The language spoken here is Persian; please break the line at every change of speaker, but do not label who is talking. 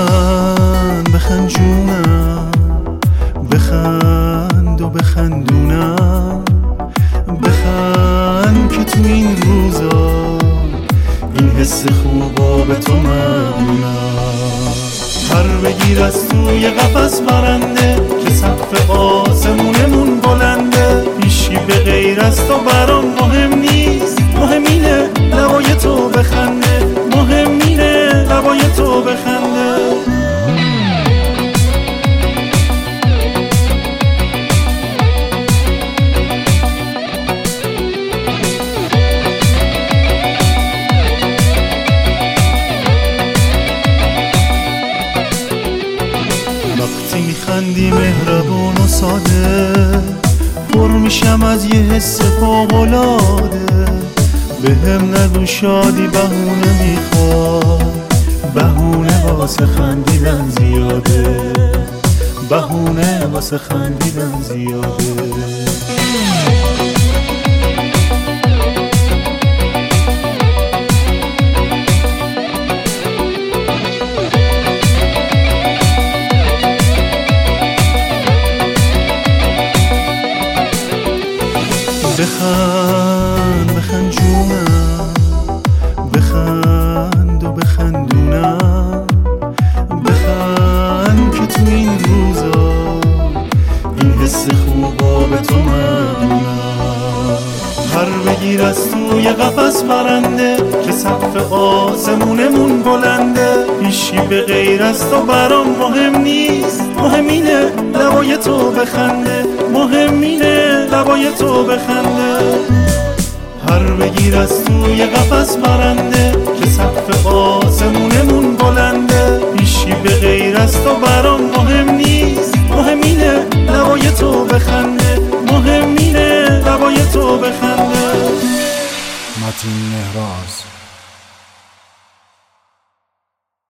بخند بخند جونم، بخند و بخندونم، بخند که تو این روزا این حس خوبا به تو مدونم. پر بگیر از توی قفس برنده که سقف آسمونمون بلنده، هیچی به غیر از تو برام مهم نیست، مهم اینه لبای تو بخنده، مهم اینه لبای تو بخنده. وقتی میخندی مهربون و ساده، پر میشم از یه حس فوق‌العاده. بهم نگو شادی بهونه میخوای، بهونه واسه خندیدن زیاده، بهونه واسه خندیدن زیاده. بخند بخند جونم، بخند و بخندونم، بخند که تو این روزا این حس خوبا به تو مدونم. پر بگیر از توی قفس برنده که سقف آسمونمون بلنده، هیچی به غیر از تو برام مهم نیست، مهم اینه لبای تو بخنده، مهم اینه لبای تو بخنده. پر بگیر از توی قفس برنده که سقف آسمونمون بلنده، هیچی به غیر از تو برام مهم نیست، مهم اینه لبای تو بخنده، مهم اینه لبای تو بخنده.
متین مهراز.